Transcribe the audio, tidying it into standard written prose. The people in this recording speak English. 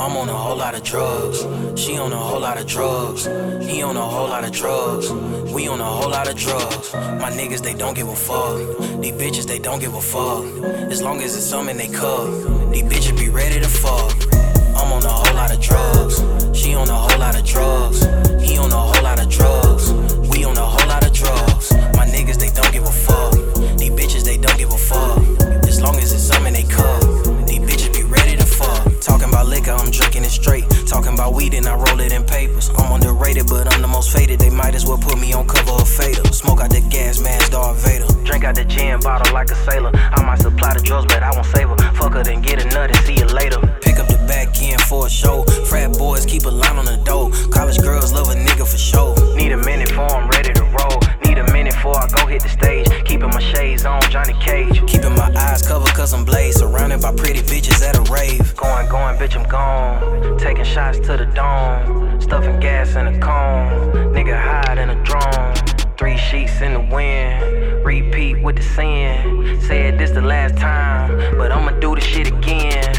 I'm on a whole lot of drugs. She on a whole lot of drugs. He on a whole lot of drugs. We on a whole lot of drugs. My niggas, they don't give a fuck. These bitches, they don't give a fuck. As long as it's something they cup. These bitches be ready to fuck. I'm on a whole lot of drugs. She on a whole lot of drugs. He on a whole lot of drugs. We on a whole lot of drugs. My niggas, they don't give a fuck. These bitches, they don't give a fuck. As long as it's something they cup. These bitches be ready to fuck. Talking about liquor, I'm drinking it straight. Talking about weed and I roll it in papers. I'm underrated, but I'm the most faded. They might as well put me on cover of Fatal. Smoke out the gas mask, Darth Vader. Drink out the gin bottle like a sailor. I might supply the drugs, but I won't save her. Fuck her, then get a nut and see you later. Pick up the back end for a show. Frat boys keep a line on the door. College girls love a nigga for sure. Need a minute before I'm ready to roll. Need a minute before I go hit the stage. Keeping my shades on, Johnny Cage. Keeping my eyes covered cause I'm blazed. Surrounded by pretty bitches at a rave. Going, bitch, I'm gone. Taking shots to the dome. Stuffing gas in a cone. Nigga hide in a drone. 3 sheets in the wind. Repeat with the sin. Said this the last time, but I'ma do the shit again.